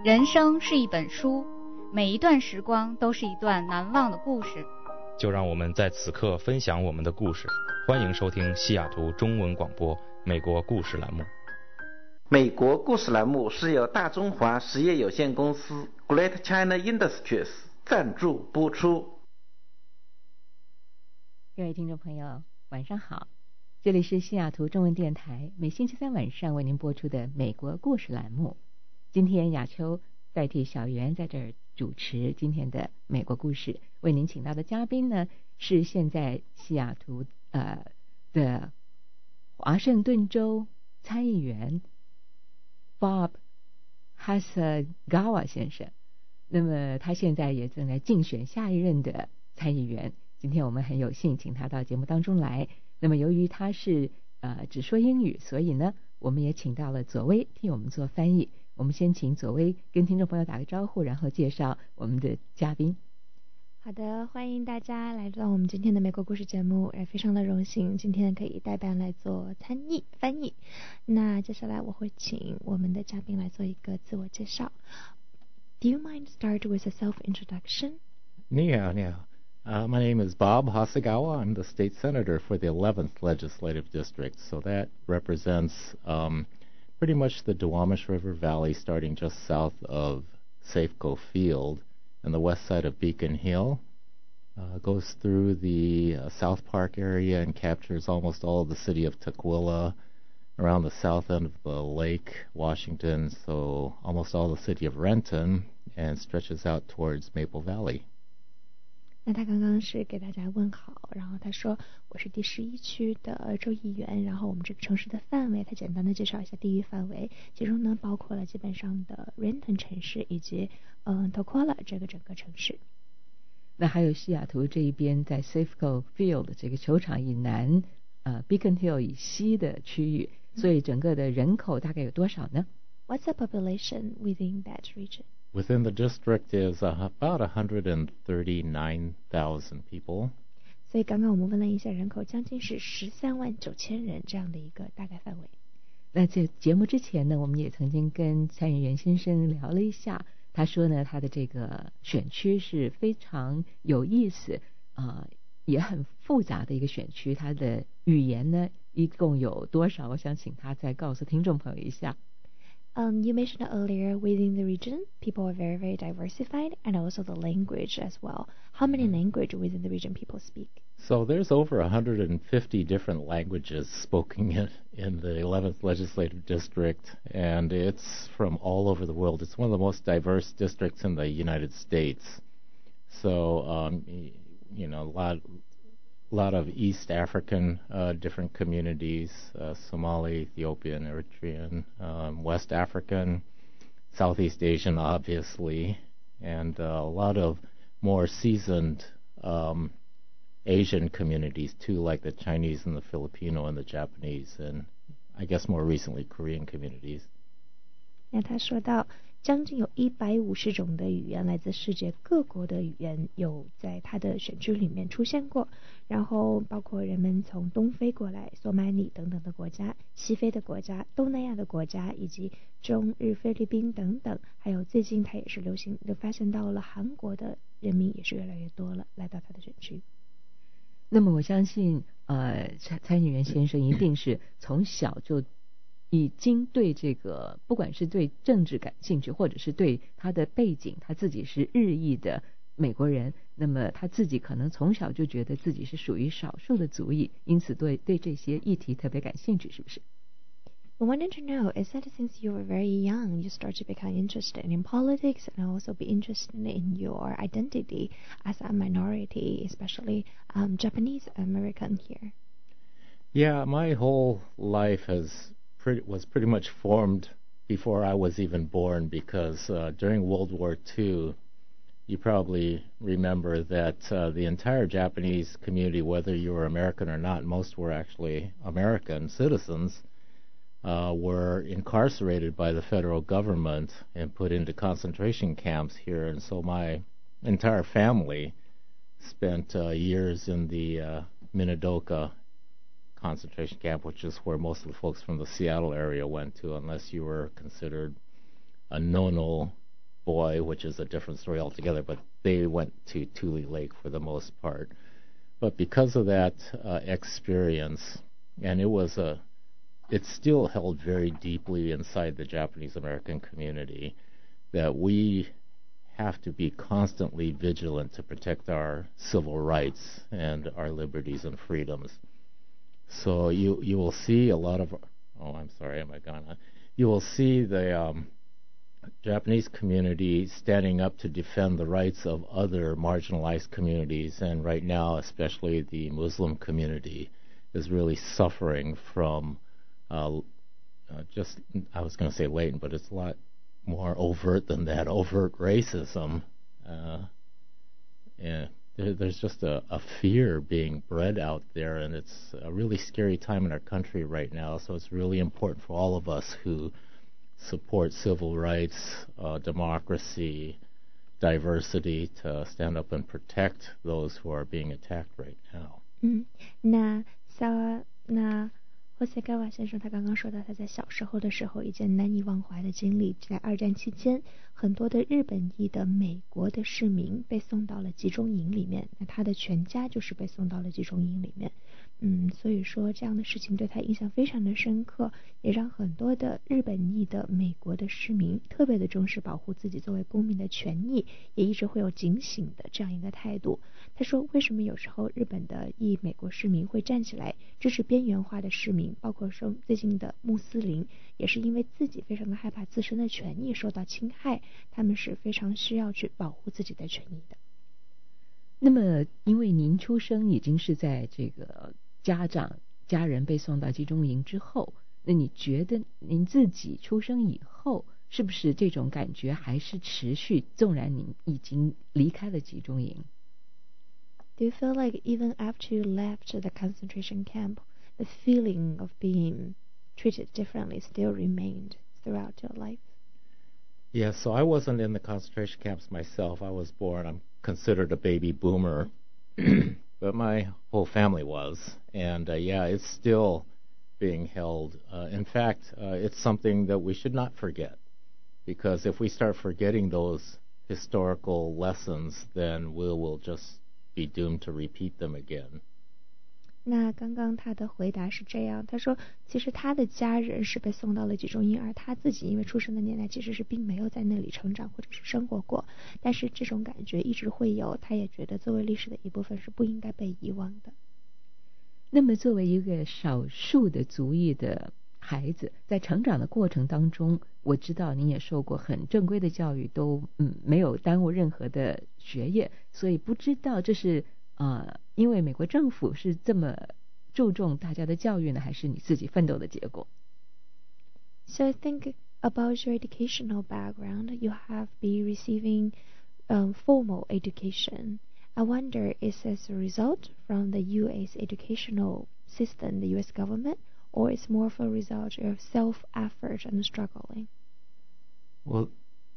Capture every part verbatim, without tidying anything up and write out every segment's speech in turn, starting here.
人生是一本书，每一段时光都是一段难忘的故事。 就让我们在此刻分享我们的故事。欢迎收听西雅图中文广播美国故事栏目。 美国故事栏目是由大中华实业有限公司 Great China Industries 赞助播出。 各位听众朋友，晚上好，这里是西雅图中文电台每星期三晚上为您播出的美国故事栏目。今天雅秋代替小袁在这儿主持今天的美国故事，为您请到的嘉宾呢是现在西雅图呃的华盛顿州参议员 Bob Hasagawa 先生。那么他现在也正在竞选下一任的参议员。今天我们很有幸请他到节目当中来。那么由于他是呃只说英语，所以呢我们也请到了左威替我们做翻译。我们先请左威跟听众朋友打个招呼，然后介绍我们的嘉宾。 好的，欢迎大家来到我们今天的美国故事节目，也非常的荣幸今天可以代班来做参译翻译。那接下来我会请我们的嘉宾来做一个自我介绍。Do you mind start with a self-introduction? 你好，你好。Uh, my name is Bob Hasagawa. I'm the state senator for the eleventh legislative district. So that represents um, pretty much the Duwamish River Valley, starting just south of Safeco Field and the west side of Beacon Hill. Uh, goes through the uh, South Park area and captures almost all of the city of Tukwila, around the south end of the lake, Washington, so almost all the city of Renton, and stretches out towards Maple Valley. 那他刚刚是给大家问好，然后他说我是第十一区的州议员，然后我们这个城市的范围他简单的介绍一下地域范围，其中呢包括了基本上的 Renton 城市以及嗯 Tukwila 这个整个城市。 那还有西雅图这一边在 Safeco Field 这个球场以南呃 Beacon Hill 以西的区域，所以整个的人口大概有多少呢？ What's the population within that region?Within the district is uh, about one hundred thirty-nine thousand people. 所以刚刚我们问了一下，人口将近是十三万九千人这样的一个大概范围。 那在节目之前呢，我们也曾经跟参议员先生聊了一下，他说呢，他的这个选区是非常有意思啊、呃，也很复杂的一个选区。他的语言呢，一共有多少？我想请他再告诉听众朋友一下。 Um, you mentioned earlier within the region, people are very, very diversified, and also the language as well. How many languages within the region people speak? So there's over one hundred fifty different languages spoken in, in the eleventh legislative district, and it's from all over the world. It's one of the most diverse districts in the United States. So, um, you know, a lot... A lot of East African uh, different communities, uh, Somali, Ethiopian, Eritrean, um, West African, Southeast Asian, obviously, and uh, a lot of more seasoned um, Asian communities, too, like the Chinese and the Filipino and the Japanese, and I guess more recently Korean communities. 那他说到将近有一百五十种的语言，来自世界各国的语言有在他的选区里面出现过，然后包括人们从东非过来，索马里等等的国家，西非的国家，东南亚的国家，以及中日菲律宾等等，还有最近他也是流行就发现到了韩国的人民也是越来越多了，来到他的选区。 那么我相信呃参参议员先生一定是从小就已经对这个不管是对政治感兴趣，或者是对他的背景，他自己是日裔的美国人，那么他自己可能从小就觉得自己是属于少数的族裔，因此对对这些议题特别感兴趣，是不是？ I wanted to know, is that since you were very young, you start to become interested in politics and also be interested in your identity as a minority, especially um, Japanese American here? Yeah, my whole life has pretty, was pretty much formed before I was even born, because uh, during World War Two, you probably remember that uh, the entire Japanese community, whether you were American or not, most were actually American citizens, uh, were incarcerated by the federal government and put into concentration camps here. And so my entire family spent uh, years in the uh, Minidoka concentration camp, which is where most of the folks from the Seattle area went to, unless you were considered a Nono boy, which is a different story altogether, but they went to Tule Lake for the most part. But because of that uh, experience, and it was a, it's still held very deeply inside the Japanese American community, that we have to be constantly vigilant to protect our civil rights and our liberties and freedoms. So you you will see a lot of, oh, I'm sorry, am I gone? You will see the um, Japanese community standing up to defend the rights of other marginalized communities, and right now, especially the Muslim community, is really suffering from uh, uh, just, I was going to say latent, but it's a lot more overt than that, overt racism. Uh, yeah, there, there's just a, a fear being bred out there, and it's a really scary time in our country right now, so it's really important for all of us who support civil rights, uh, democracy, diversity, to stand up and protect those who are being attacked right now. 嗯，那萨那霍塞盖瓦先生他刚刚说到他在小时候的时候一件难以忘怀的经历，在二战期间，很多的日本裔的美国的市民被送到了集中营里面，那他的全家就是被送到了集中营里面。嗯，所以说这样的事情对他印象非常的深刻，也让很多的日本裔的美国的市民特别的重视保护自己作为公民的权益，也一直会有警醒的这样一个态度。他说，为什么有时候日本的裔美国市民会站起来支持边缘化的市民，包括说最近的穆斯林，也是因为自己非常的害怕自身的权益受到侵害，他们是非常需要去保护自己的权益的。 那么，因为您出生已经是在这个家长家人被送到集中营之后，那你觉得您自己出生以后，是不是这种感觉还是持续？纵然您已经离开了集中营。 Do you feel like even after you left the concentration camp, the feeling of being treated differently still remained throughout your life? Yeah, so I wasn't in the concentration camps myself. I was born, I'm considered a baby boomer, but my whole family was. And uh, yeah, it's still being held. Uh, in fact, uh, it's something that we should not forget, because if we start forgetting those historical lessons, then we will just be doomed to repeat them again. 那刚刚他的回答是这样，他说其实他的家人是被送到了集中营，而他自己因为出生的年代其实是并没有在那里成长或者是生活过，但是这种感觉一直会有，他也觉得作为历史的一部分是不应该被遗忘的。 那么作为一个少数的族裔的孩子，在成长的过程当中，我知道您也受过很正规的教育，都嗯没有耽误任何的学业，所以不知道这是呃，因为美国政府是这么注重大家的教育呢，还是你自己奋斗的结果？ So I think about your educational background, you have been receiving um, formal education. I wonder, is this a result from the U S educational system, the U S government, or is more of a result of self-effort and struggling? Well,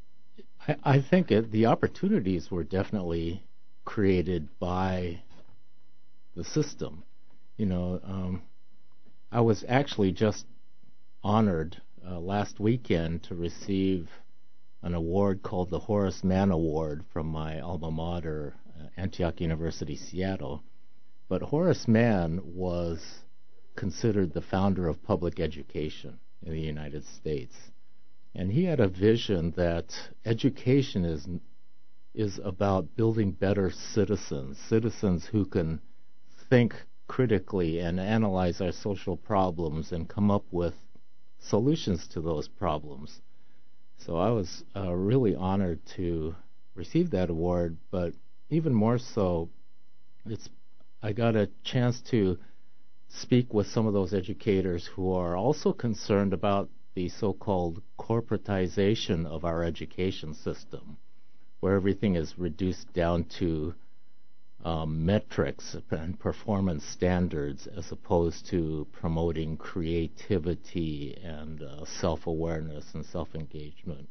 I, I think it, the opportunities were definitely created by the system. You know, um, I was actually just honored uh, last weekend to receive an award called the Horace Mann Award from my alma mater, uh, Antioch University, Seattle. But Horace Mann was considered the founder of public education in the United States. And he had a vision that education is is about building better citizens, citizens who can think critically and analyze our social problems and come up with solutions to those problems. So I was uh, really honored to receive that award, but even more so, it's I got a chance to speak with some of those educators who are also concerned about the so-called corporatization of our education system, where everything is reduced down to um, metrics and performance standards as opposed to promoting creativity and uh, self-awareness and self-engagement.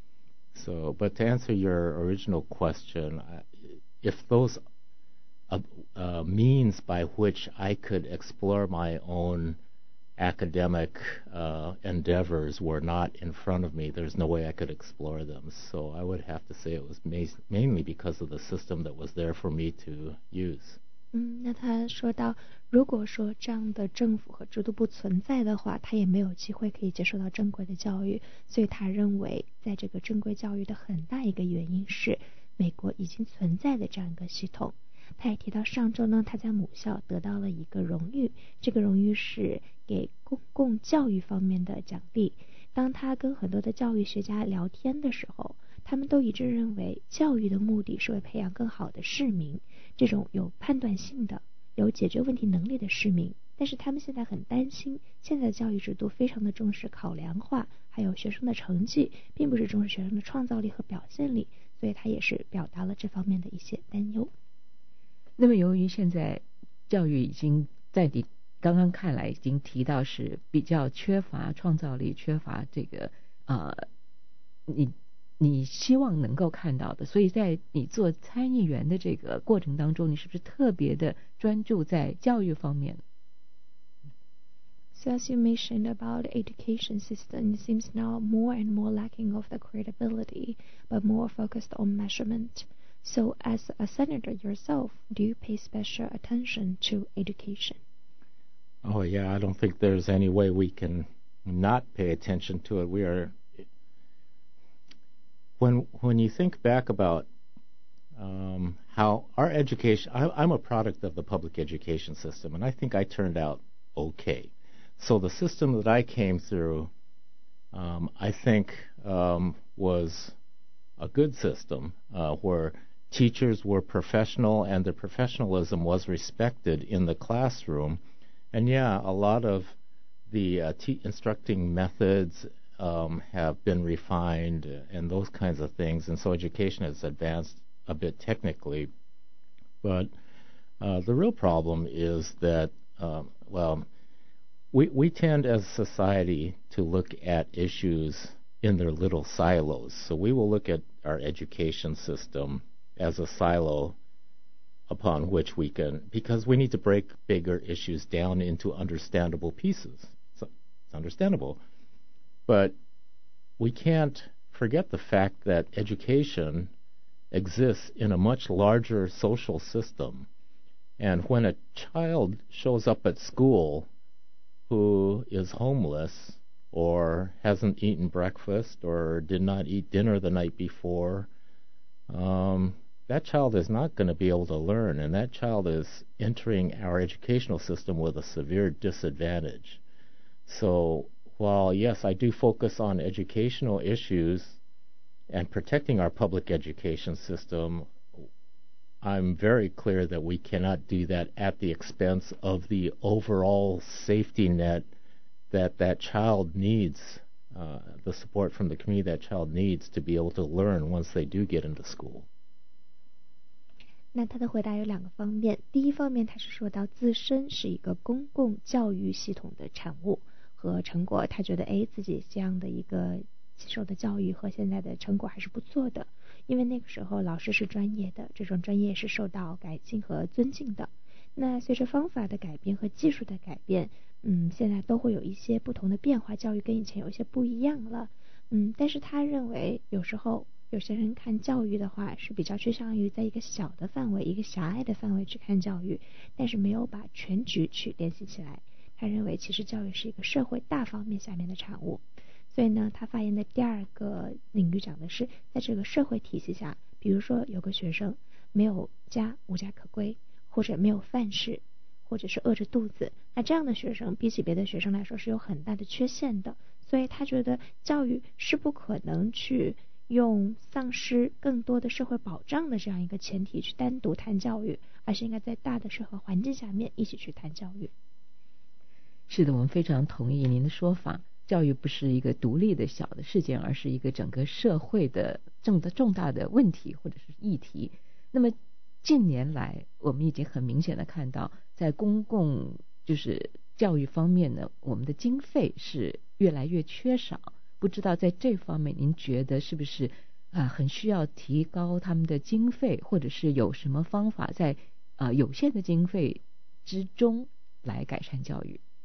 So, but to answer your original question, if those uh, uh, means by which I could explore my own academic uh, endeavors were not in front of me, there's no way I could explore them. So I would have to say it was ma- mainly because of the system that was there for me to use. 嗯，那他说到，如果说这样的政府和制度不存在的话，他也没有机会可以接受到正规的教育。所以他认为，在这个正规教育的很大一个原因是美国已经存在的这样一个系统。他也提到，上周呢，他在母校得到了一个荣誉，这个荣誉是给公共教育方面的奖励。当他跟很多的教育学家聊天的时候，他们都一致认为，教育的目的是为培养更好的市民，这种有判断性的、有解决问题能力的市民。但是他们现在很担心，现在的教育制度非常的重视考量化，还有学生的成绩，并不是重视学生的创造力和表现力，所以他也是表达了这方面的一些担忧。 那么由于现在教育已经在你刚刚看来已经提到是比较缺乏创造力，缺乏这个呃你你希望能够看到的，所以在你做参议员的这个过程当中，你是不是特别的专注在教育方面？ So as you mentioned about the education system, it seems now more and more lacking of the credibility, but more focused on measurement. So as a senator yourself, do you pay special attention to education? Oh yeah, I don't think there's any way we can not pay attention to it. We are when when you think back about um, how our education, I, I'm a product of the public education system, and I think I turned out okay. So the system that I came through, um, I think, um, was a good system uh, where teachers were professional and their professionalism was respected in the classroom. And yeah, a lot of the uh, te- instructing methods um, have been refined and those kinds of things. And so education has advanced a bit technically. But uh, the real problem is that, um, well, we, we tend as a society to look at issues in their little silos. So we will look at our education system as a silo upon which we can, because we need to break bigger issues down into understandable pieces. So it's understandable. But we can't forget the fact that education exists in a much larger social system. And when a child shows up at school who is homeless or hasn't eaten breakfast or did not eat dinner the night before, um, that child is not going to be able to learn, and that child is entering our educational system with a severe disadvantage. So while, yes, I do focus on educational issues and protecting our public education system, I'm very clear that we cannot do that at the expense of the overall safety net that that child needs, uh, the support from the community that child needs to be able to learn once they do get into school. 那他的回答有两个方面，第一方面他是说到自身是一个公共教育系统的产物和成果，他觉得哎自己这样的一个接受的教育和现在的成果还是不错的，因为那个时候老师是专业的，这种专业是受到改进和尊敬的。那随着方法的改变和技术的改变，嗯，现在都会有一些不同的变化，教育跟以前有一些不一样了，嗯，但是他认为有时候有些人看教育的话是比较趋向于在一个小的范围，一个狭隘的范围去看教育，但是没有把全局去联系起来。他认为其实教育是一个社会大方面下面的产物。所以呢，他发言的第二个领域讲的是，在这个社会体系下，比如说有个学生没有家，无家可归，或者没有饭吃，或者是饿着肚子，那这样的学生比起别的学生来说是有很大的缺陷的。所以他觉得教育是不可能去用丧失更多的社会保障的这样一个前提去单独谈教育，而是应该在大的社会环境下面一起去谈教育。 是的，我们非常同意您的说法，教育不是一个独立的小的事件，而是一个整个社会的重的重大的问题或者是议题。那么近年来我们已经很明显的看到，在公共就是教育方面呢，我们的经费是越来越缺少，不知道在这方面您觉得是不是啊、呃、很需要提高他们的经费，或者是有什么方法在啊、呃、有限的经费之中来改善教育？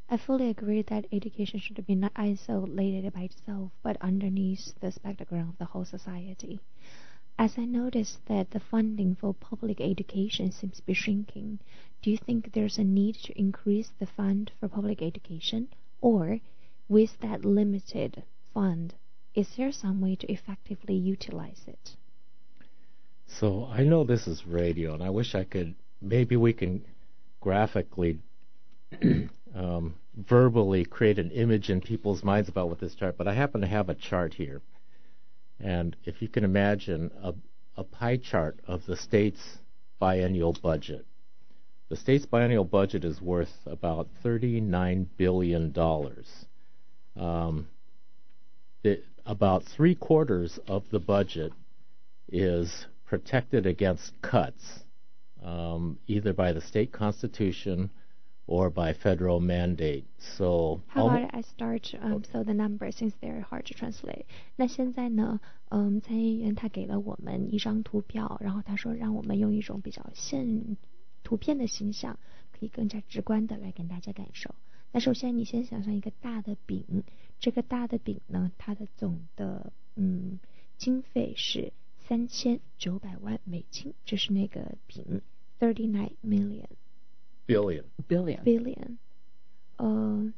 I fully agree that education should be not isolated by itself, but underneath the spectrum of the whole society. As I noticed that the funding for public education seems to be shrinking, do you think there's a need to increase the fund for public education? Or, with that limited fund, is there some way to effectively utilize it? So I know this is radio, and I wish I could, maybe we can graphically, um, verbally create an image in people's minds about what this chart, but I happen to have a chart here. And if you can imagine a, a pie chart of the state's biennial budget. The state's biennial budget is worth about thirty-nine billion dollars. Um, it, about three quarters of the budget is protected against cuts, um, either by the state constitution or by federal mandate. So how about I start um, so the numbers, since they're hard to translate. 那现在呢，嗯，参议员他给了我们一张图表，然后他说让我们用一种比较现图片的形象，可以更加直观的来跟大家感受。那首先你先想象一个大的饼，这个大的饼呢，它的总的嗯经费是三千九百万美金，这是那个饼 thirty-nine million billion billion billion 呃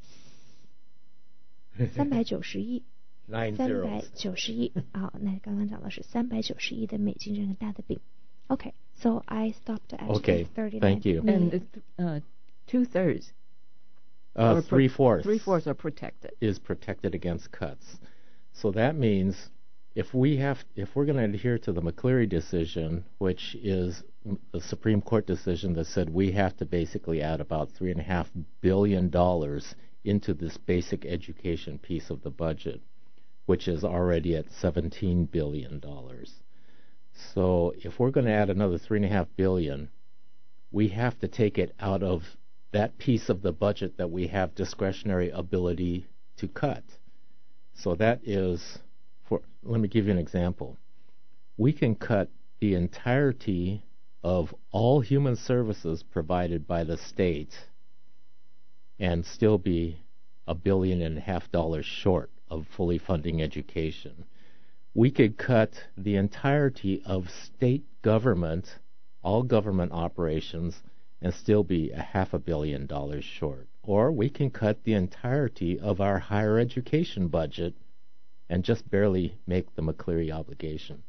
三百九十亿 ，nine 三 zeros 百九十亿好，那刚刚讲的是三百九十亿的美金这个大的饼。Okay, so I stopped at Okay, thirty-nine thank you. million. And uh, two thirds, uh, or three fourths, three fourths are protected. is protected against cuts. So that means if we have, if we're going to adhere to the McCleary decision, which is the Supreme Court decision that said we have to basically add about three and a half billion dollars into this basic education piece of the budget, which is already at seventeen billion dollars. So if we're going to add another three and a half billion, we have to take it out of that piece of the budget that we have discretionary ability to cut. So that is, for, let me give you an example. We can cut the entirety of all human services provided by the state and still be a billion and a half dollars short of fully funding education. We could cut the entirety of state government, all government operations, and still be a half a billion dollars short. Or we can cut the entirety of our higher education budget and just barely make the McCleary obligation.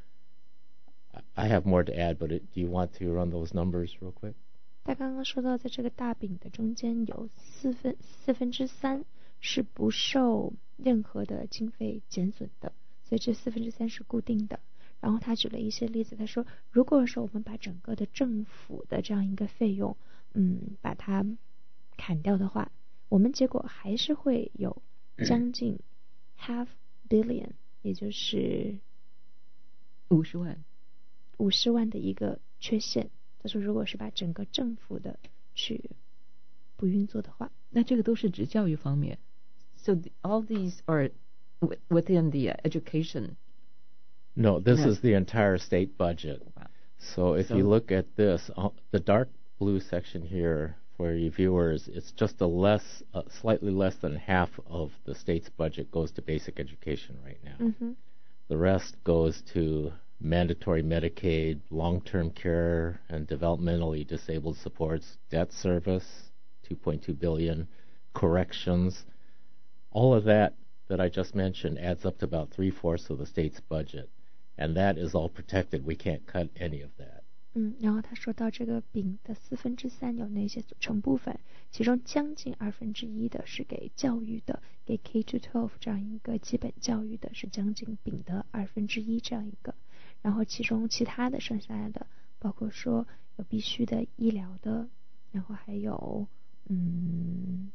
I have more to add, but it, do you want to run those numbers real quick? 他刚刚说到，在这个大饼的中间有四分四分之三是不受任何的经费减损的，所以这四分之三是固定的。然后他举了一些例子，他说，如果说我们把整个的政府的这样一个费用，嗯，把它砍掉的话，我们结果还是会有将近 half billion， 也就是五十万， 五十万的一个缺陷。他说，如果是把整个政府的去不运作的话， 那这个都是指教育方面。So the, all these are within the education. No, this No. is the entire state budget. Wow. So if So- you look at this, uh, the dark blue section here for your viewers, it's just a less, uh, slightly less than half of the state's budget goes to basic education right now. 嗯哼。 The rest goes to mandatory Medicaid, long-term care, and developmentally disabled supports, debt service, two point two billion dollars, corrections. All of that that I just mentioned adds up to about three-fourths of the state's budget, and that is all protected. We can't cut any of that. 嗯，然后他说到这个饼的四分之三有那些组成部分，其中将近二分之一的是给教育的，给 K to twelve 这样一个基本教育的是将近饼的二分之一这样一个，然后其中其他的剩下来的，包括说有必须的医疗的，然后还有嗯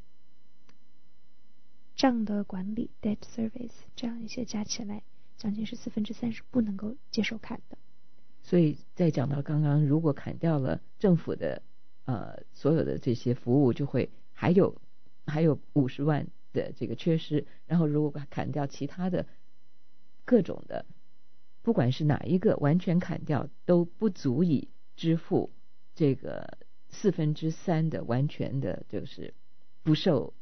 账的管理 debt service 这样一些加起来，将近是四分之三是不能够接受砍的。 所以再讲到刚刚，如果砍掉了政府的呃所有的这些服务，就会还有还有五十万的这个缺失。然后如果砍掉其他的各种的，不管是哪一个完全砍掉，都不足以支付这个四分之三的完全的，就是不受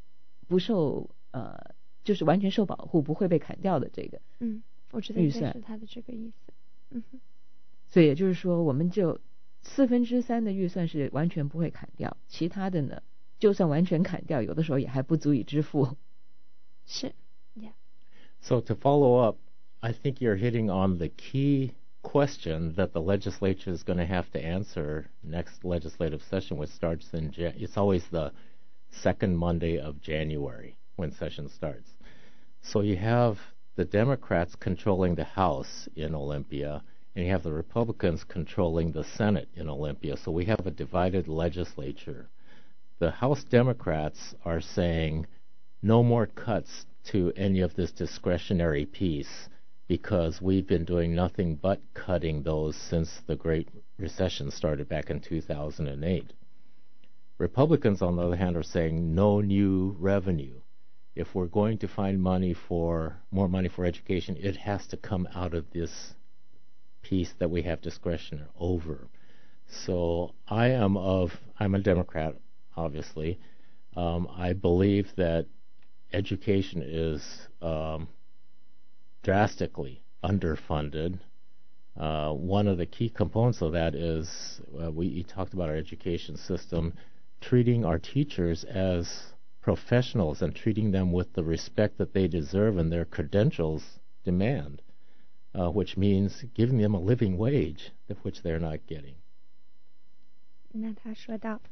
不受呃，就是完全受保护，不会被砍掉的这个。 嗯，我觉得应该是他的这个意思。嗯哼。 所以也就是说，我们就四分之三的预算是完全不会砍掉，其他的呢，就算完全砍掉，有的时候也还不足以支付。 是 ，Yeah. So to follow up, I think you're hitting on the key question that the legislature is going to have to answer next legislative session, which starts in Jan- it's always the second Monday of January when session starts. So you have the Democrats controlling the House in Olympia, and you have the Republicans controlling the Senate in Olympia. So we have a divided legislature. The House Democrats are saying no more cuts to any of this discretionary piece because we've been doing nothing but cutting those since the Great Recession started back in two thousand eight. Republicans, on the other hand, are saying no new revenue. If we're going to find money for more money for education, it has to come out of this piece that we have discretion over. So I am of, I'm a Democrat, obviously. Um, I believe that education is um, drastically underfunded. Uh, one of the key components of that is uh, we you talked about our education system, treating our teachers as professionals and treating them with the respect that they deserve and their credentials demand, uh, which means giving them a living wage, which they're not getting. 那他说到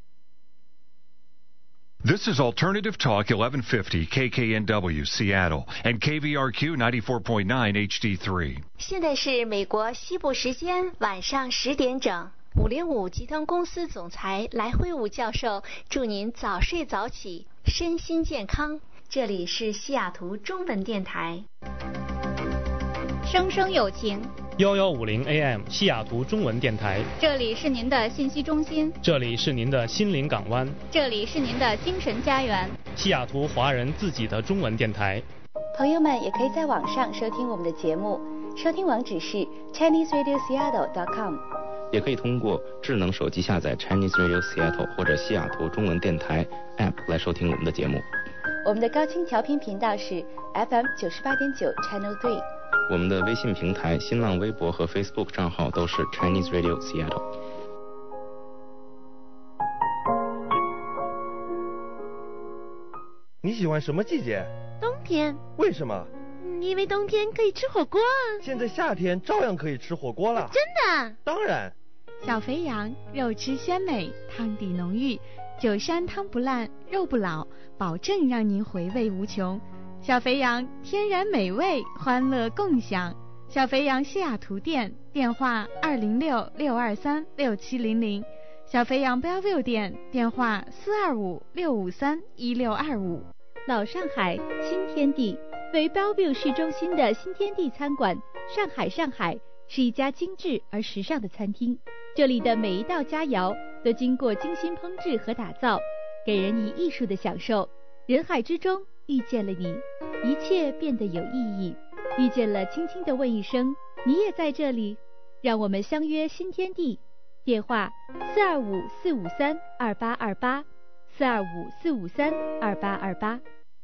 This is Alternative Talk eleven fifty K K N W Seattle and K V R Q ninety-four point nine H D three. 现在是美国西部时间晚上十点整。五零五集团公司总裁来辉武教授祝您早睡早起，身心健康。这里是西雅图中文电台。 声声有情。 幺幺五零 A M 西雅图中文电台， 这里是您的信息中心， 这里是您的心灵港湾， 这里是您的精神家园， 西雅图华人自己的中文电台。 朋友们也可以在网上收听我们的节目，收听网址是 Chinese Radio Seattle dot com， 也可以通过智能手机下载 Chinese Radio Seattle 或者西雅图中文电台 App 来收听我们的节目。 我们的高清调频频道是 F M 九十八点九 Channel three。 我们的微信平台、新浪微博和 Facebook 账号都是 Chinese Radio Seattle。 你喜欢什么季节？ 冬天。 为什么？ 因为冬天可以吃火锅啊。 现在夏天照样可以吃火锅了。 真的？ 当然。 小肥羊，肉质鲜美，汤底浓郁，九山汤不烂，肉不老，保证让您回味无穷。小肥羊天然美味，欢乐共享。小肥羊西雅图店电话二零六六二三六七零零，小肥羊 Bellevue 店电话四二五六五三一六二五。 老上海新天地，位于 Bellevue 市中心的新天地餐馆，上海上海是一家精致而时尚的餐厅。这里的每一道佳肴都经过精心烹制和打造，给人以艺术的享受。人海之中遇见了你，一切变得有意义。遇见了，轻轻地问一声，你也在这里？让我们相约新天地。电话四二五四五三二八二八，四二五四五三二八二八。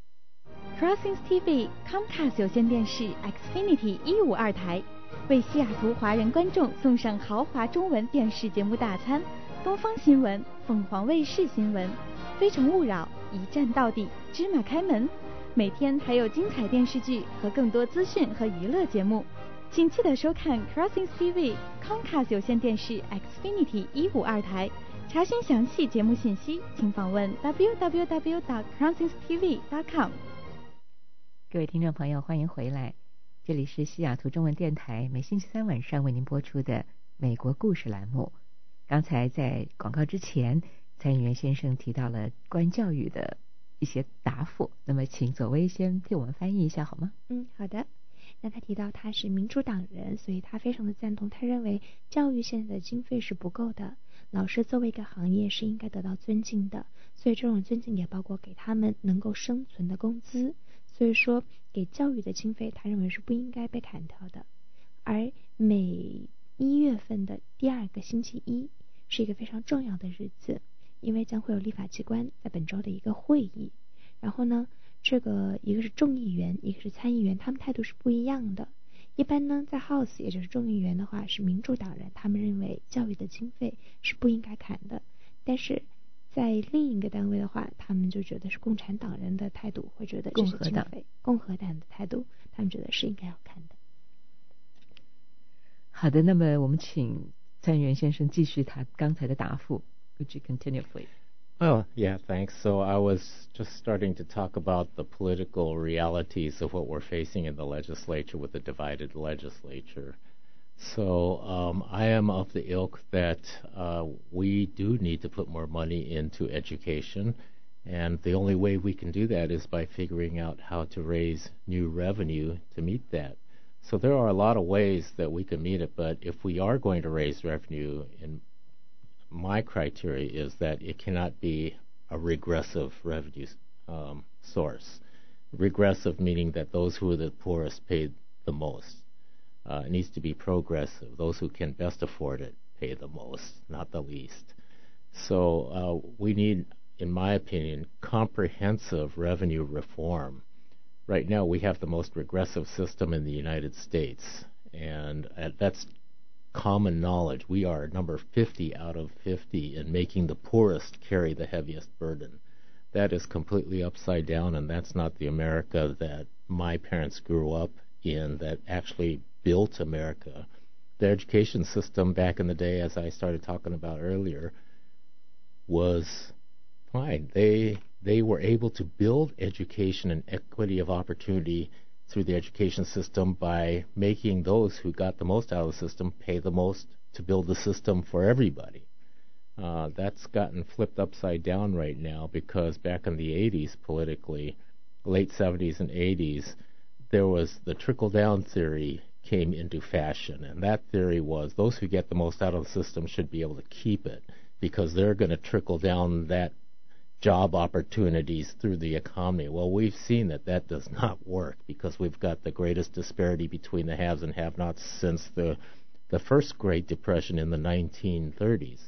Crossings T V Comcast 有线电视 Xfinity 一五二台，为西雅图华人观众送上豪华中文电视节目大餐：东方新闻、凤凰卫视新闻、非诚勿扰、一站到底、芝麻开门。每天还有精彩电视剧和更多资讯和娱乐节目，请记得收看 Crossings T V Comcast 有线电视 Xfinity 一五二台。查询详细节目信息，请访问 w w w dot crossings t v dot com。 各位听众朋友，欢迎回来，这里是西雅图中文电台每星期三晚上为您播出的美国故事栏目。刚才在广告之前，参议员先生提到了关于教育的一些答复，那么请左薇先替我们翻译一下好吗？ 嗯，好的。那他提到他是民主党人，所以他非常的赞同，他认为教育现在的经费是不够的，老师作为一个行业是应该得到尊敬的，所以这种尊敬也包括给他们能够生存的工资，所以说给教育的经费他认为是不应该被砍掉的。而每一月份的第二个星期一是一个非常重要的日子，因为将会有立法机关在本周的一个会议，然后呢这个一个是众议员，一个是参议员，他们态度是不一样的。一般呢，在 House 也就是众议员的话是民主党人，他们认为教育的经费是不应该砍的，但是在另一个单位的话，他们就觉得是共产党人的态度，会觉得这些经费，共和党的态度，他们觉得是应该要砍的。 好的，那么我们请参议员先生继续他刚才的答复。Would you continue, please? Well, yeah, thanks. So I was just starting to talk about the political realities of what we're facing in the legislature with the divided legislature. So um, I am of the ilk that uh, we do need to put more money into education, and the only way we can do that is by figuring out how to raise new revenue to meet that. So there are a lot of ways that we can meet it, but if we are going to raise revenue, in my criteria is that it cannot be a regressive revenue um, source. Regressive meaning that those who are the poorest pay the most. Uh, it needs to be progressive. Those who can best afford it pay the most, not the least. So uh, we need, in my opinion, comprehensive revenue reform. Right now we have the most regressive system in the United States, and uh, that's common knowledge. We are number fifty out of fifty in making the poorest carry the heaviest burden. That is completely upside down, and that's not the America that my parents grew up in, that actually built America. The education system back in the day, as I started talking about earlier, was fine. They they were able to build education and equity of opportunity through the education system by making those who got the most out of the system pay the most to build the system for everybody. Uh, that's gotten flipped upside down right now because back in the eighties politically, late seventies and eighties, there was the trickle-down theory came into fashion, and that theory was those who get the most out of the system should be able to keep it because they're going to trickle down that job opportunities through the economy. Well, we've seen that that does not work because we've got the greatest disparity between the haves and have-nots since the the first Great Depression in the nineteen thirties.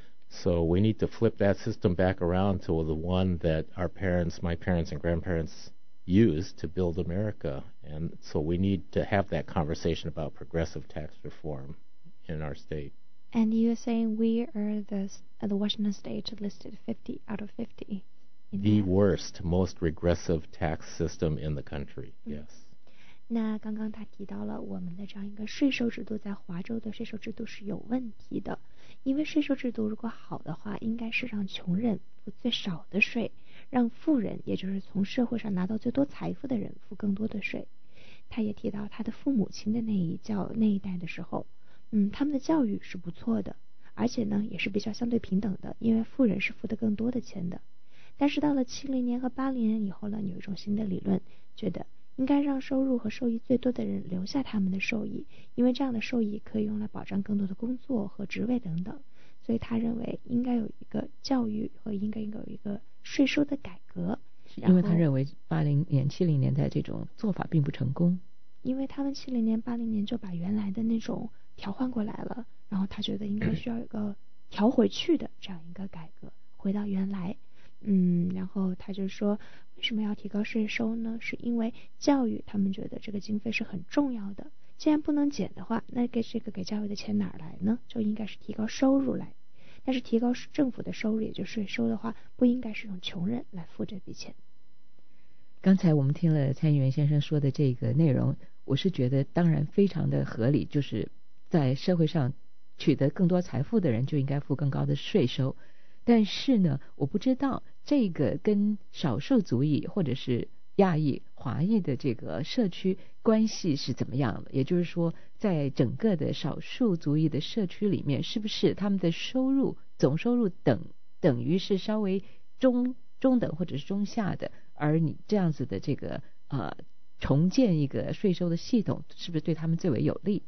So we need to flip that system back around to the one that our parents, my parents and grandparents used to build America. And so we need to have that conversation about progressive tax reform in our state. And you're saying we are the uh, the Washington state listed fifty out of fifty. The worst, most regressive tax system in the country, yes. 那刚刚他提到了我们的这样一个税收制度，在华州的税收制度是有问题的，因为税收制度如果好的话，应该是让穷人付最少的税，让富人，也就是从社会上拿到最多财富的人付更多的税。他也提到他的父母亲的那一教那一代的时候，嗯，他们的教育是不错的，而且呢也是比较相对平等的，因为富人是付得更多的钱的。但是到了七零年和八零年以后呢，有一种新的理论，觉得应该让收入和受益最多的人留下他们的受益，因为这样的受益可以用来保障更多的工作和职位等等。所以他认为应该有一个教育和应该有一个税收的改革。 因为他认为八零年、七零年代这种做法并不成功， 因为他们七零年、八零年就把原来的那种调换过来了，然后他觉得应该需要有个调回去的这样一个改革，回到原来。嗯，然后他就说，为什么要提高税收呢？是因为教育，他们觉得这个经费是很重要的。既然不能减的话，那给这个给教育的钱哪儿来呢？就应该是提高收入来。但是提高政府的收入，也就是税收的话，不应该是用穷人来付这笔钱。 刚才我们听了参议员先生说的这个内容，我是觉得当然非常的合理，就是在社会上取得更多财富的人就应该付更高的税收。但是呢，我不知道这个跟少数族裔或者是亚裔、华裔的这个社区关系是怎么样的？也就是说，在整个的少数族裔的社区里面，是不是他们的收入总收入等等于是稍微中中等或者是中下的？而你这样子的这个呃重建一个税收的系统，是不是对他们最为有利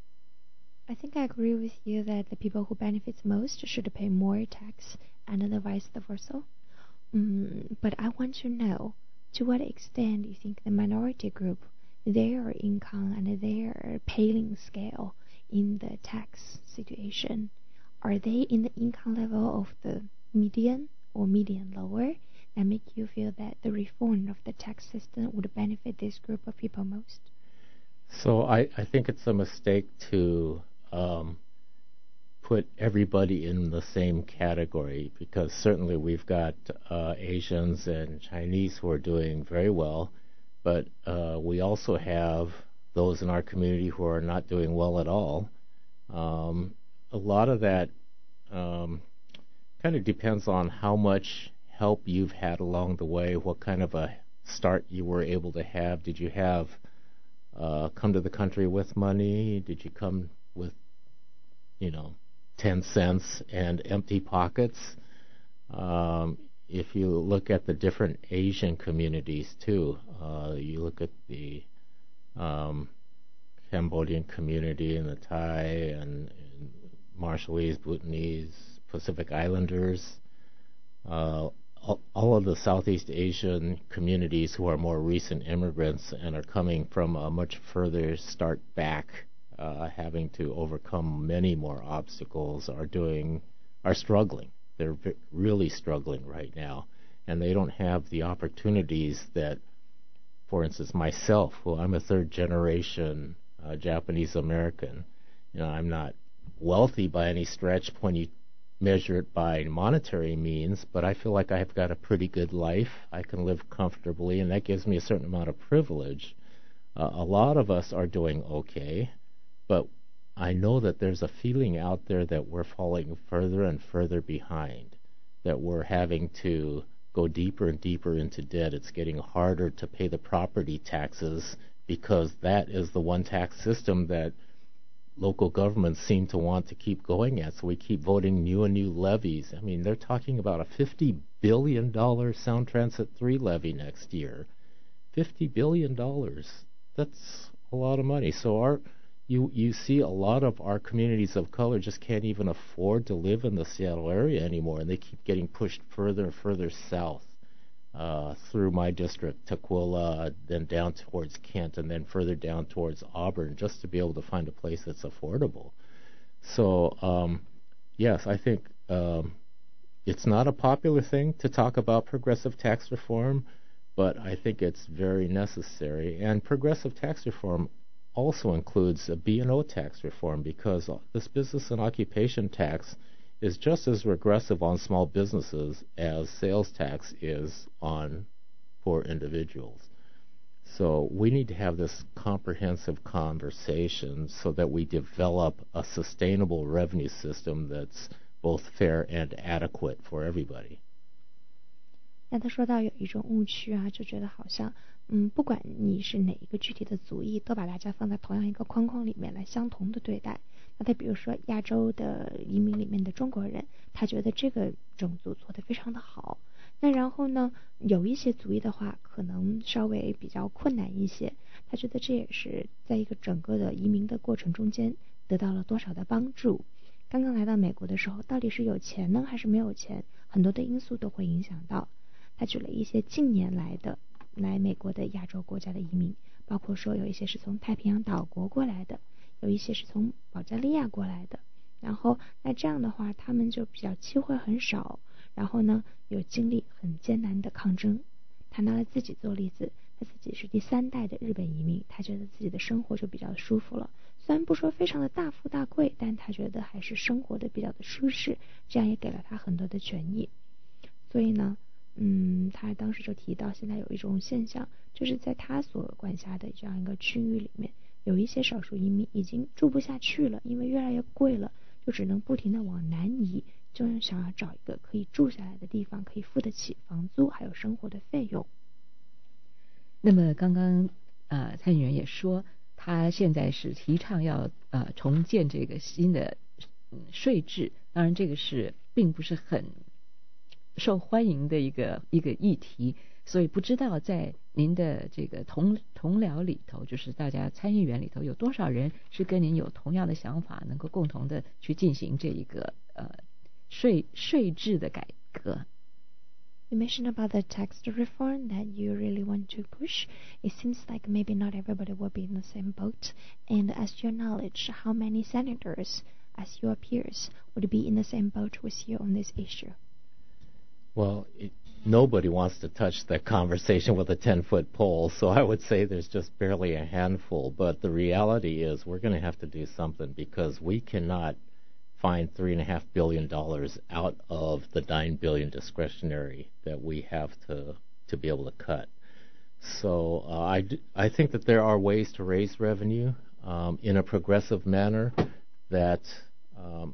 ？I think I agree with you that the people who benefit most should pay more tax and the vice versa. Um, but I want to know, to what extent you think the minority group, their income and their paying scale in the tax situation, are they in the income level of the median or median lower and make you feel that the reform of the tax system would benefit this group of people most? So I, I think it's a mistake to um, put everybody in the same category, because certainly we've got uh, Asians and Chinese who are doing very well, but uh, we also have those in our community who are not doing well at all. Um, a lot of that um, kind of depends on how much help you've had along the way, what kind of a start you were able to have. Did you have uh, come to the country with money? Did you come with, you know, ten cents and empty pockets? Um, if you look at the different Asian communities too, uh, you look at the um, Cambodian community and the Thai and, and Marshallese, Bhutanese, Pacific Islanders, uh, all, all of the Southeast Asian communities who are more recent immigrants and are coming from a much further start back, uh, having to overcome many more obstacles, are doing, are struggling. They're v- really struggling right now, and they don't have the opportunities that, for instance, myself, who I'm a third generation uh, Japanese American. You know, I'm not wealthy by any stretch when you measure it by monetary means, but I feel like I've got a pretty good life. I can live comfortably, and that gives me a certain amount of privilege. Uh, a lot of us are doing okay, but I know that there's a feeling out there that we're falling further and further behind, that we're having to go deeper and deeper into debt. It's getting harder to pay the property taxes because that is the one tax system that local governments seem to want to keep going at. So we keep voting new and new levies. I mean, they're talking about a fifty billion dollars Sound Transit three levy next year. fifty billion dollars. That's a lot of money. So our You you see a lot of our communities of color just can't even afford to live in the Seattle area anymore, and they keep getting pushed further and further south uh, through my district, Tukwila, then down towards Kent, and then further down towards Auburn, just to be able to find a place that's affordable. So, um, yes, I think um, it's not a popular thing to talk about progressive tax reform, but I think it's very necessary. And progressive tax reform also includes a B and O tax reform, because this business and occupation tax is just as regressive on small businesses as sales tax is on poor individuals. So we need to have this comprehensive conversation so that we develop a sustainable revenue system that's both fair and adequate for everybody. 那他说到有一种误区啊，就觉得好像嗯，不管你是哪一个具体的族裔，都把大家放在同样一个框框里面来相同的对待。那他比如说亚洲的移民里面的中国人，他觉得这个种族做得非常的好。那然后呢，有一些族裔的话，可能稍微比较困难一些。他觉得这也是在一个整个的移民的过程中间得到了多少的帮助。刚刚来到美国的时候，到底是有钱呢，还是没有钱？很多的因素都会影响到。他举了一些近年来的来美国的亚洲国家的移民，包括说有一些是从太平洋岛国过来的，有一些是从保加利亚过来的。然后那这样的话，他们就比较机会很少，然后呢有经历很艰难的抗争。他拿了自己做例子，他自己是第三代的日本移民，他觉得自己的生活就比较舒服了。虽然不说非常的大富大贵，但他觉得还是生活的比较的舒适，这样也给了他很多的权益。所以呢嗯，他当时就提到现在有一种现象，就是在他所管辖的这样一个区域里面，有一些少数移民已经住不下去了，因为越来越贵了，就只能不停的往南移，就是想要找一个可以住下来的地方，可以付得起房租还有生活的费用。 那么刚刚呃参议员也说，他现在是提倡要呃重建这个新的嗯税制，当然这个是并不是很受欢迎的一个一个议题，所以不知道在您的这个同同僚里头，就是大家参议员里头有多少人是跟您有同样的想法，能够共同的去进行这一个呃税税制的改革。 You mentioned about the tax reform that you really want to push. It seems like maybe not everybody will be in the same boat. And as your knowledge, how many senators, as your peers, would be in the same boat with you on this issue? Well, it, nobody wants to touch that conversation with a ten-foot pole, so I would say there's just barely a handful. But the reality is we're going to have to do something because we cannot find three and a half billion dollars out of the nine billion discretionary that we have to to be able to cut. So uh, I, d- I think that there are ways to raise revenue um, in a progressive manner that um,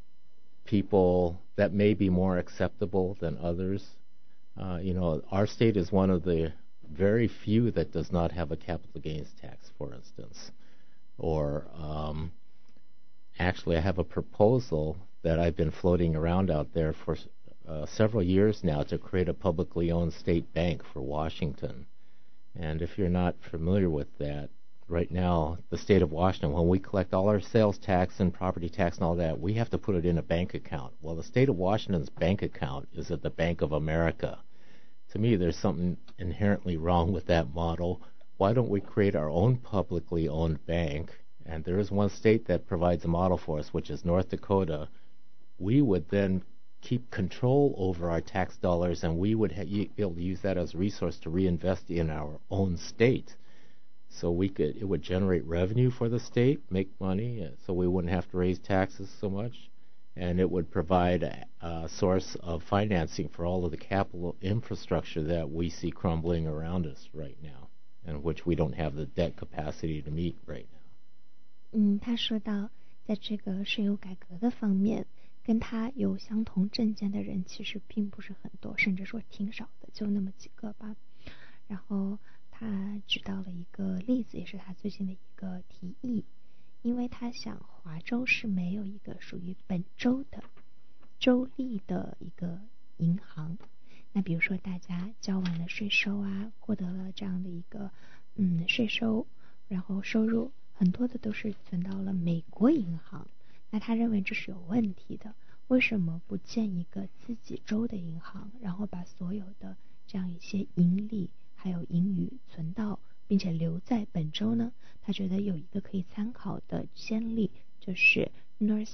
people that may be more acceptable than others. Uh, you know, our state is one of the very few that does not have a capital gains tax, for instance. Or um, actually, I have a proposal that I've been floating around out there for uh, several years now to create a publicly owned state bank for Washington. And if you're not familiar with that, right now, the state of Washington, when we collect all our sales tax and property tax and all that, we have to put it in a bank account. Well, the state of Washington's bank account is at the Bank of America. To me, there's something inherently wrong with that model. Why don't we create our own publicly owned bank? And there is one state that provides a model for us, which is North Dakota. We would then keep control over our tax dollars, and we would ha- be able to use that as a resource to reinvest in our own state. So we could, it would generate revenue for the state, make money, so we wouldn't have to raise taxes so much, and it would provide a, a source of financing for all of the capital infrastructure that we see crumbling around us right now, and which we don't have the debt capacity to meet right now. 嗯，他说到，在这个税务改革的方面，跟他有相同政见的人其实并不是很多，甚至说挺少的，就那么几个吧。然后他举到了一个例子，也是他最近的一个提议，因为他想华州是没有一个属于本州的州立的一个银行。那比如说大家交完了税收啊，获得了这样的一个嗯税收，然后收入很多的都是存到了美国银行。那他认为这是有问题的，为什么不建一个自己州的银行，然后把所有的这样一些盈利还有盈余存到并且留在本州呢？他觉得有一个可以参考的先例，就是 North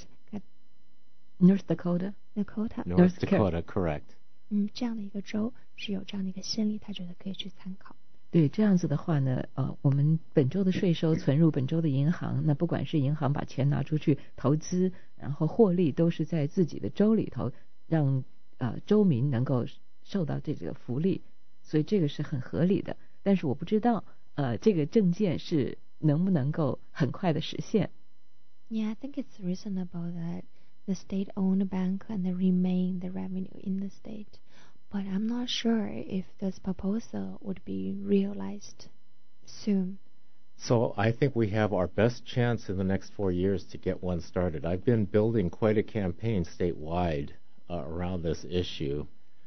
North Dakota Dakota North Dakota correct 嗯，这样的一个州是有这样的一个先例，他觉得可以去参考。 对，这样子的话呢，呃，我们本州的税收存入本州的银行，那不管是银行把钱拿出去投资，然后获利都是在自己的州里头，让呃州民能够受到这个福利，所以这个是很合理的。但是我不知道，呃，这个政见是能不能够很快的实现。 Yeah, I think it's reasonable that the state-owned bank and they remain the revenue in the state. But I'm not sure if this proposal would be realized soon. So I think we have our best chance in the next four years to get one started. I've been building quite a campaign statewide uh, around this issue.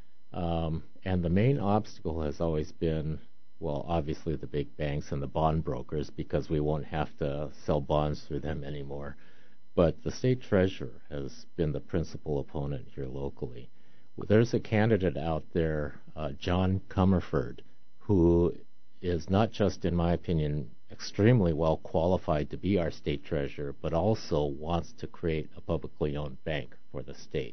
Um, and the main obstacle has always been, well, obviously the big banks and the bond brokers, because we won't have to sell bonds through them anymore. But the state treasurer has been the principal opponent here locally. There's a candidate out there, uh, John Comerford, who is not just, in my opinion, extremely well qualified to be our state treasurer, but also wants to create a publicly owned bank for the state.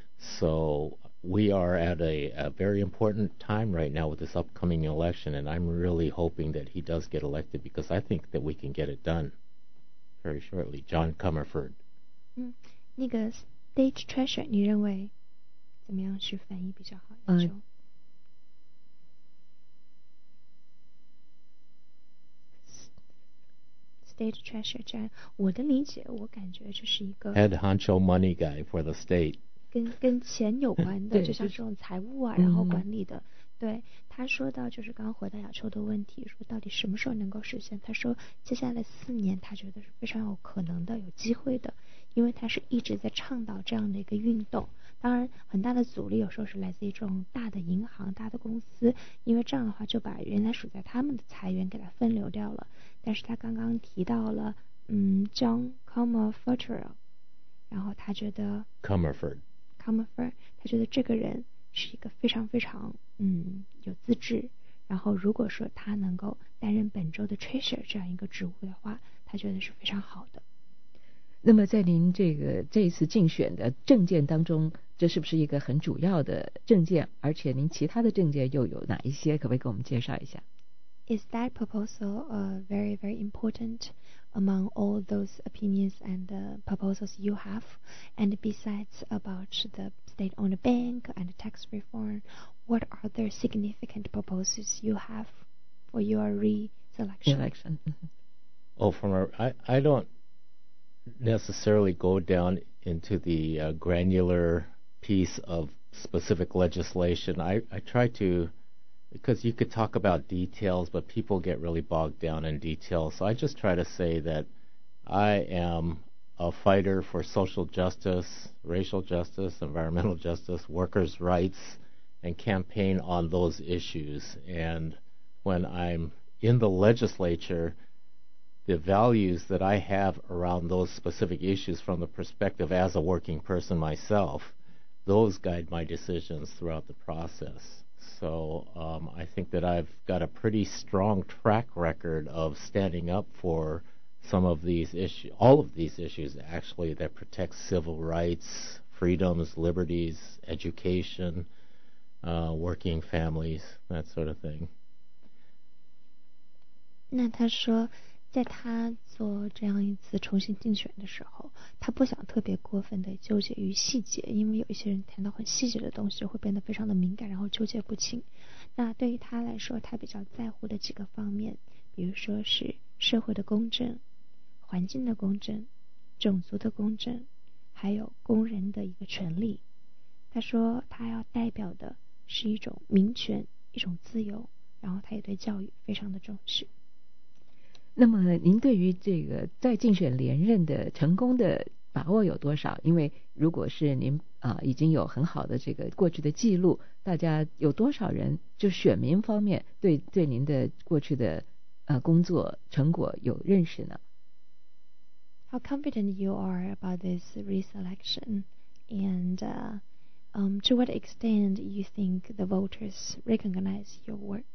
So we are at a, a very important time right now with this upcoming election, and I'm really hoping that he does get elected because I think that we can get it done very shortly. John Comerford. 嗯，那个 state treasurer 你认为怎么样去翻译比较好？嗯 ，state treasurer 这样，我的理解，我感觉这是一个 head honcho money guy for the state， 跟跟钱有关的，就像这种财务啊，然后管理的。对，他说到就是刚刚回答亚秋的问题，说到底什么时候能够实现？他说接下来四年，他觉得是非常有可能的，有机会的，因为他是一直在倡导这样的一个运动。当然，很大的阻力有时候是来自于这种大的银行、大的公司，因为这样的话就把原来属在他们的财源给它分流掉了。但是他刚刚提到了，嗯 ，John Comerford， 然后他觉得 Comerford，Comerford， 他觉得这个人是一个非常非常嗯有资质，然后如果说他能够担任本州的 treasurer 这样一个职务的话，他觉得是非常好的。 那么在您这个这一次竞选的政见当中，这这是不是一个很主要的政见？而且您其他的政见又有哪一些？可不可以给我们介绍一下？ Is that proposal uh, very, very important among all those opinions and uh, proposals you have? And besides about the state-owned bank and tax reform, what are the significant proposals you have for your re-selection? Election. Oh, from a, I, I don't necessarily go down into the uh, granular piece of specific legislation. I, I try to, because you could talk about details, but people get really bogged down in details. So I just try to say that I am a fighter for social justice, racial justice, environmental justice, workers' rights, and campaign on those issues. And when I'm in the legislature, the values that I have around those specific issues from the perspective as a working person myself, those guide my decisions throughout the process. So um, I think that I've got a pretty strong track record of standing up for some of these issues, all of these issues actually, that protect civil rights, freedoms, liberties, education, uh, working families, that sort of thing. 那他说在他做这样一次重新竞选的时候，他不想特别过分的纠结于细节，因为有一些人谈到很细节的东西会变得非常的敏感，然后纠结不清。那对于他来说，他比较在乎的几个方面，比如说是社会的公正、环境的公正、种族的公正，还有工人的一个权利。他说他要代表的是一种民权，一种自由，然后他也对教育非常的重视。 那么您对于这个在竞选连任的成功的把握有多少？因为如果是您啊、呃、已经有很好的这个过去的记录，大家有多少人就选民方面对对您的过去的呃工作成果有认识呢？ How confident you are about this reselection, and uh, um, to what extent you think the voters recognize your work?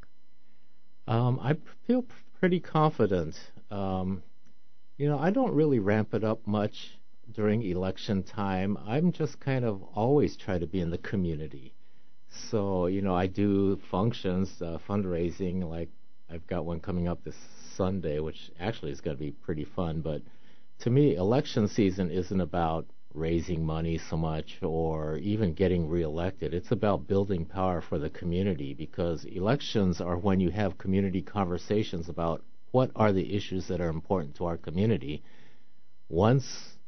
Um, I feel pretty confident. Um, you know, I don't really ramp it up much during election time. I'm just kind of always try to be in the community. So, you know, I do functions, uh, fundraising, like I've got one coming up this Sunday, which actually is going to be pretty fun. But to me, election season isn't about raising money so much or even getting reelected. It's about building power for the community, because elections are when you have community conversations about what are the issues that are important to our community. Once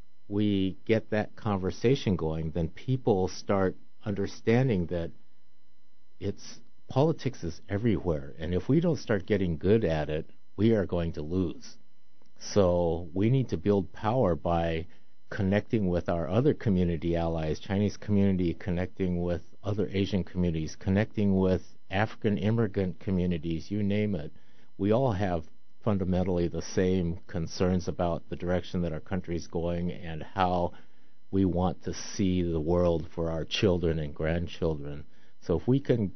we get that conversation going, then people start understanding that it's politics is everywhere, and if we don't start getting good at it, we are going to lose. So we need to build power by connecting with our other community allies, Chinese community, connecting with other Asian communities, connecting with African immigrant communities, you name it. We all have fundamentally the same concerns about the direction that our country is going and how we want to see the world for our children and grandchildren. So if we can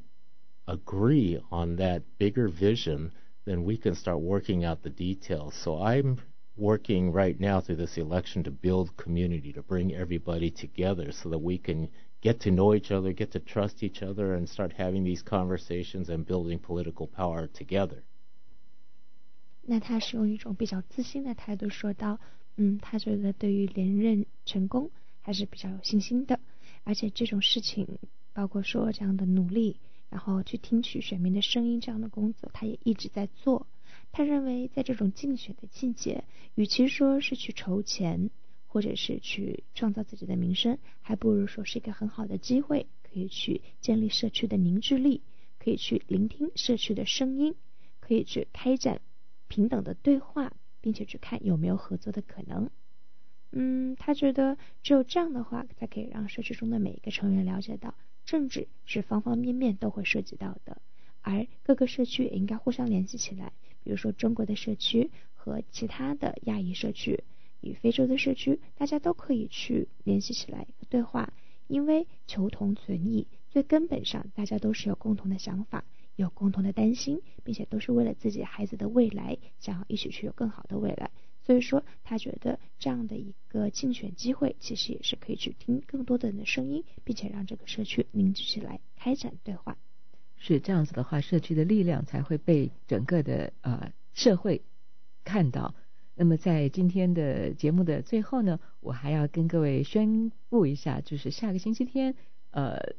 agree on that bigger vision, then we can start working out the details. So I'm working right now through this election to build community, to bring everybody together so that we can get to know each other, get to trust each other, and start having these conversations and building political power together. 那他是用一种比较自信的态度说到，嗯，他觉得对于连任成功还是比较有信心的，而且这种事情包括说这样的努力，然后去听取选民的声音这样的工作，他也一直在做。他认为在这种竞选的季节，与其说是去筹钱或者是去创造自己的名声，还不如说是一个很好的机会，可以去建立社区的凝聚力，可以去聆听社区的声音，可以去开展平等的对话，并且去看有没有合作的可能。嗯，他觉得只有这样的话，才可以让社区中的每一个成员了解到，政治是方方面面都会涉及到的，而各个社区也应该互相联系起来。比如说中国的社区和其他的亚裔社区，与非洲的社区，大家都可以去联系起来对话，因为求同存异，最根本上大家都是有共同的想法，有共同的担心，并且都是为了自己孩子的未来，想要一起去有更好的未来。 所以说他觉得这样的一个竞选机会其实也是可以去听更多的人的声音，并且让这个社区凝聚起来开展对话。 是这样子的话，社区的力量才会被整个的呃社会看到。那么在今天的节目的最后呢，我还要跟各位宣布一下，就是下个星期天呃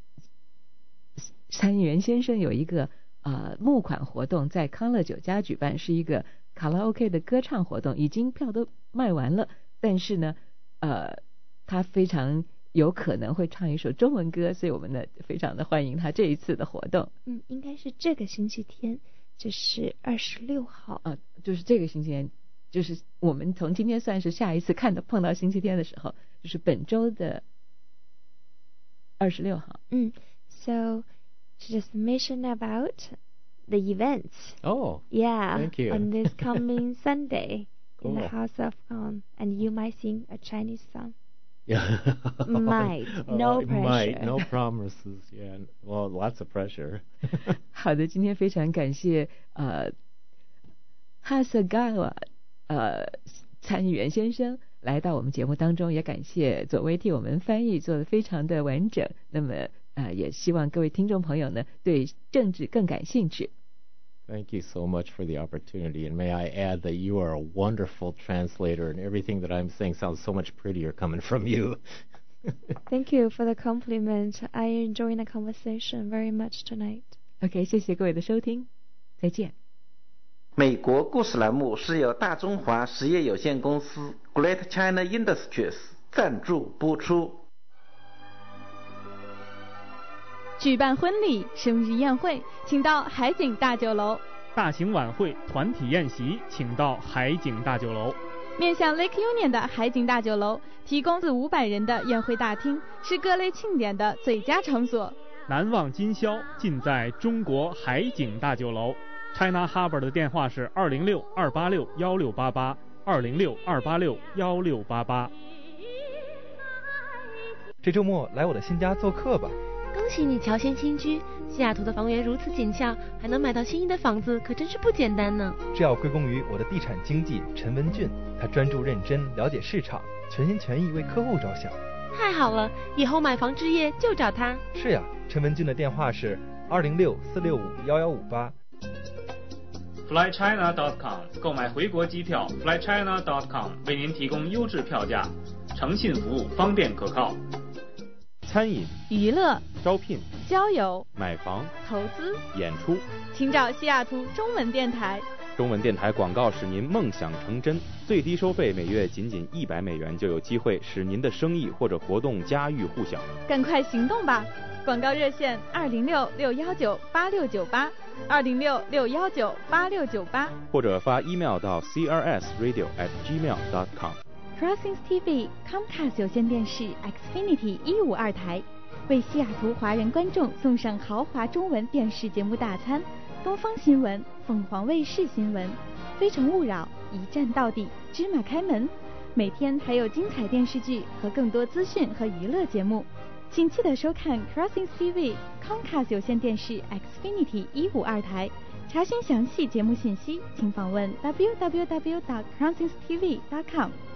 参议员先生有一个呃募款活动在康乐酒家举办，是一个卡拉 OK 的歌唱活动，已经票都卖完了，但是呢呃他非常有可能会唱一首中文歌，所以我们呢非常的欢迎他这一次的活动。 嗯，应该是这个星期天，就是二十六号啊，就是这个星期天，就是我们从今天算是下一次看到碰到星期天的时候，就是本周的二十六号。 嗯 ，So just mention about the events. Oh, yeah, thank you. On this coming Sunday Cool. in the House of Kong, and you might sing a Chinese song. Yeah. Might, no uh, pressure. Might, no promises. Yeah, well, lots of pressure. 好的，今天非常感谢呃哈瑟嘎瓦呃参议员先生来到我们节目当中，也感谢左威替我们翻译做得非常的完整。那么呃也希望各位听众朋友呢对政治更感兴趣。 Thank you so much for the opportunity, and may I add that you are a wonderful translator, and everything that I'm saying sounds so much prettier coming from you. Thank you for the compliment. I enjoyed the conversation very much tonight. OK， 谢谢各位的收听，再见。 美国故事栏目是由大中华实业有限公司 Great China Industries 赞助播出。 举办婚礼、生日宴会，请到海景大酒楼； 大型晚会、团体宴席，请到海景大酒楼。 面向 Lake Union 的海景大酒楼提供四五百人的宴会大厅，是各类庆典的最佳场所。 难忘今宵，尽在中国海景大酒楼。China Harbor 的电话是二零六二八六幺六八八，二零六二八六幺六八八。 这周末来我的新家做客吧。 恭喜你乔迁新居，西雅图的房源如此紧俏，还能买到心仪的房子，可真是不简单呢。 这要归功于我的地产经纪陈文俊，他专注认真，了解市场，全心全意为客户着想。 太好了，以后买房置业就找他。 是呀，陈文俊的电话是二零六四六五幺幺五八。 fly china dot com 购买回国机票 fly china dot com 为您提供优质票价，诚信服务，方便可靠。 餐饮、 娱乐、 招聘、 交友、 买房、 投资、 演出， 请找西雅图中文电台。 中文电台广告使您梦想成真，最低收费每月仅仅一百美元，就有机会使您的生意或者活动家喻户晓。 赶快行动吧！广告热线二零六六幺九八六九八，二零六六幺九八六九八， 或者发 email 到 c r s radio at gmail dot com。Crossings T V Comcast 有线电视 Xfinity 一五二台为西雅图华人观众送上豪华中文电视节目大餐，东方新闻、凤凰卫视新闻、非诚勿扰、一站到底、芝麻开门，每天还有精彩电视剧和更多资讯和娱乐节目，请记得收看 Crossings T V Comcast 有线电视 Xfinity 一五二台。查询详细节目信息，请访问 w w w dot crossings t v dot com。